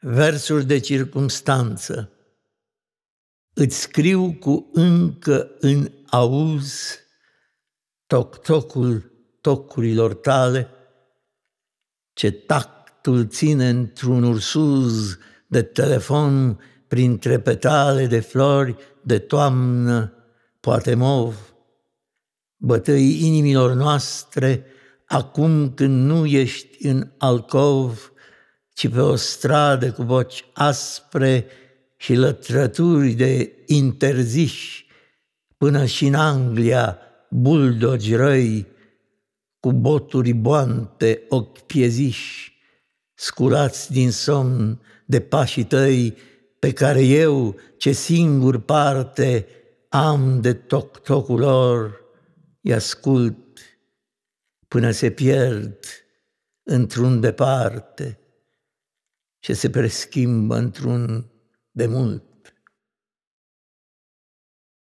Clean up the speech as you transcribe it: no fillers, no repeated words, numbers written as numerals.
Versuri de circumstanță. Îți scriu cu încă în auz toc-tocul tocurilor tale, ce tactul ține într-un ursuz de telefon printre petale de flori de toamnă, poate mov. Bătăi inimilor noastre acum când nu ești în alcov, ci pe o stradă cu voci aspre și lătrături de interziși, până și în Anglia buldogi răi, cu boturi boante, ochi pieziși, sculați din somn de pașii tăi, pe care eu, ce singur parte am de toc-tocul lor, îi ascult până se pierd într-un departe ce se preschimbă într-un demult.